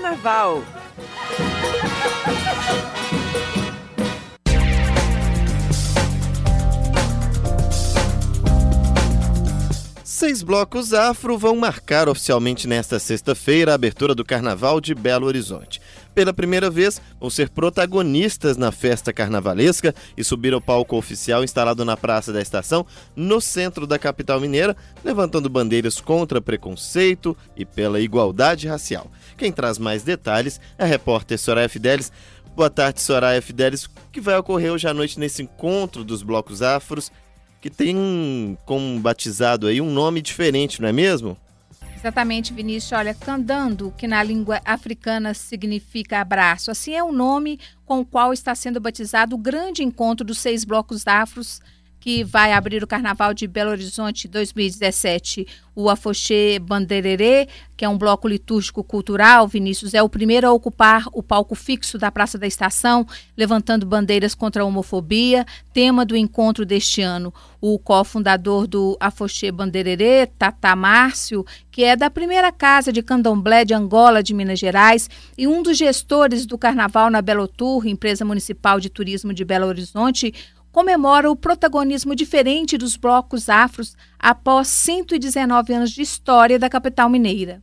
Carnaval. Seis blocos afro vão marcar oficialmente nesta sexta-feira a abertura do Carnaval de Belo Horizonte. Pela primeira vez, vão ser protagonistas na festa carnavalesca e subir ao palco oficial instalado na Praça da Estação, no centro da capital mineira, levantando bandeiras contra preconceito e pela igualdade racial. Quem traz mais detalhes é a repórter Soraya Fidelis. Boa tarde, Soraya Fidelis. O que vai ocorrer hoje à noite nesse encontro dos blocos afros, que tem como batizado aí um nome diferente, não é mesmo? Exatamente, Vinícius. Olha, Candando, que na língua africana significa abraço, assim é o nome com o qual está sendo batizado o grande encontro dos 6 blocos afros que vai abrir o Carnaval de Belo Horizonte 2017. O Afoxé Bandererê, que é um bloco litúrgico cultural, Vinícius, é o primeiro a ocupar o palco fixo da Praça da Estação, levantando bandeiras contra a homofobia, tema do encontro deste ano. O cofundador do Afoxé Bandererê, Tata Márcio, que é da primeira casa de candomblé de Angola, de Minas Gerais, e um dos gestores do Carnaval na Belotur, empresa municipal de turismo de Belo Horizonte, comemora o protagonismo diferente dos blocos afros após 119 anos de história da capital mineira.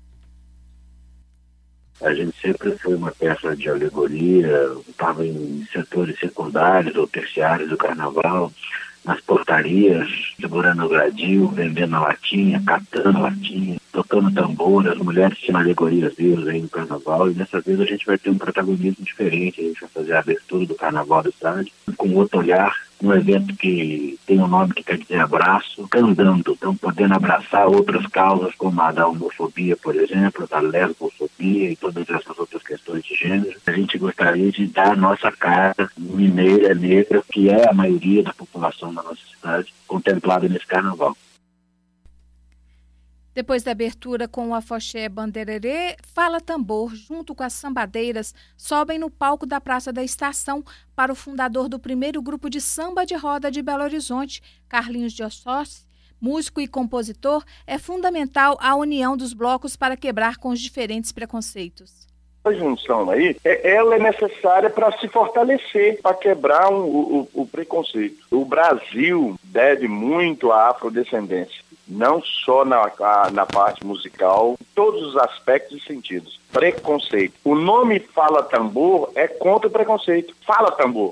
A gente sempre foi uma peça de alegoria, estava em setores secundários ou terciários do carnaval, nas portarias, segurando o gradil, vendendo a latinha, catando a latinha, tocando tambor. As mulheres tinham alegorias vivas aí no carnaval, e dessa vez a gente vai ter um protagonismo diferente. A gente vai fazer a abertura do carnaval do estádio com outro olhar, um evento que tem um nome que quer dizer abraço, Candando, então podendo abraçar outras causas como a da homofobia, por exemplo, da lesbofobia e todas essas outras questões de gênero. A gente gostaria de dar a nossa cara mineira, negra, que é a maioria da população da nossa cidade, contemplada nesse carnaval. Depois da abertura com o Afoxé Bandererê, Fala Tambor, junto com as sambadeiras, sobem no palco da Praça da Estação para o fundador do primeiro grupo de samba de roda de Belo Horizonte, Carlinhos de Ossós. Músico e compositor, é fundamental a união dos blocos para quebrar com os diferentes preconceitos. A junção aí, ela é necessária para se fortalecer, para quebrar o preconceito. O Brasil deve muito à afrodescendência, não só na parte musical, em todos os aspectos e sentidos. Preconceito. O nome Fala Tambor é contra o preconceito. Fala Tambor.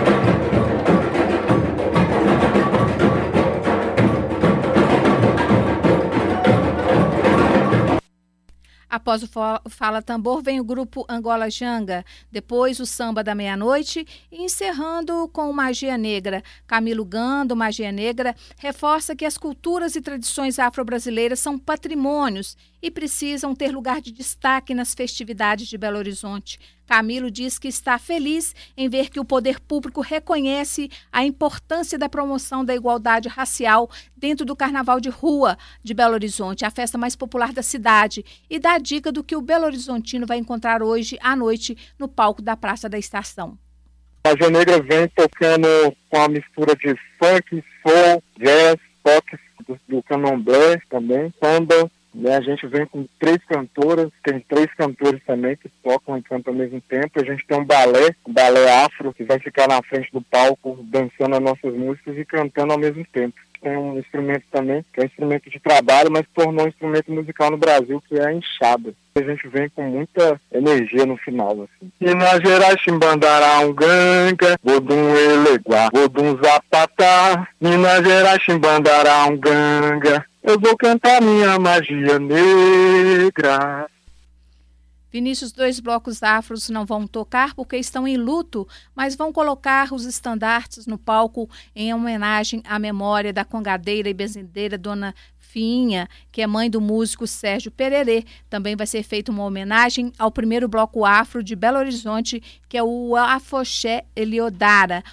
Após o Fala Tambor vem o grupo Angola Janga, depois o Samba da Meia-Noite e encerrando com o Magia Negra. Camilo Gando, Magia Negra, reforça que as culturas e tradições afro-brasileiras são patrimônios e precisam ter lugar de destaque nas festividades de Belo Horizonte. Camilo diz que está feliz em ver que o poder público reconhece a importância da promoção da igualdade racial dentro do Carnaval de Rua de Belo Horizonte, a festa mais popular da cidade, e dá dica do que o Belo Horizontino vai encontrar hoje à noite no palco da Praça da Estação. A Magia Negra vem tocando com a mistura de funk, soul, jazz, toques do candomblé também, samba. A gente vem com 3 cantoras, tem 3 cantores também que tocam e cantam ao mesmo tempo. A gente tem um balé afro, que vai ficar na frente do palco, dançando as nossas músicas e cantando ao mesmo tempo. Tem um instrumento também, que é um instrumento de trabalho, mas tornou um instrumento musical no Brasil, que é a enxada. A gente vem com muita energia no final, assim. Minas Gerais, Chimbandará, um ganga, Bodum Eleguá, Bodum Zapatá. Minas Gerais, Chimbandará, um ganga, eu vou cantar minha magia negra. Vinícius, 2 blocos afros não vão tocar porque estão em luto, mas vão colocar os estandartes no palco em homenagem à memória da congadeira e benzedeira Dona Finha, que é mãe do músico Sérgio Pererê. Também vai ser feita uma homenagem ao primeiro bloco afro de Belo Horizonte, que é o Afoxé Eliodara.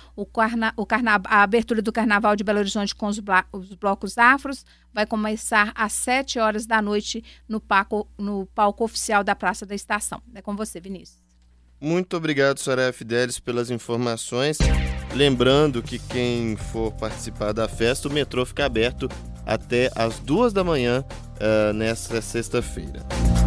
A abertura do Carnaval de Belo Horizonte com os blocos afros vai começar às 7 horas da noite no palco oficial da Praça da Estação. É com você, Vinícius. Muito obrigado, Soraya Fidelis, pelas informações. Lembrando que quem for participar da festa, o metrô fica aberto até às 2 da manhã nesta sexta-feira.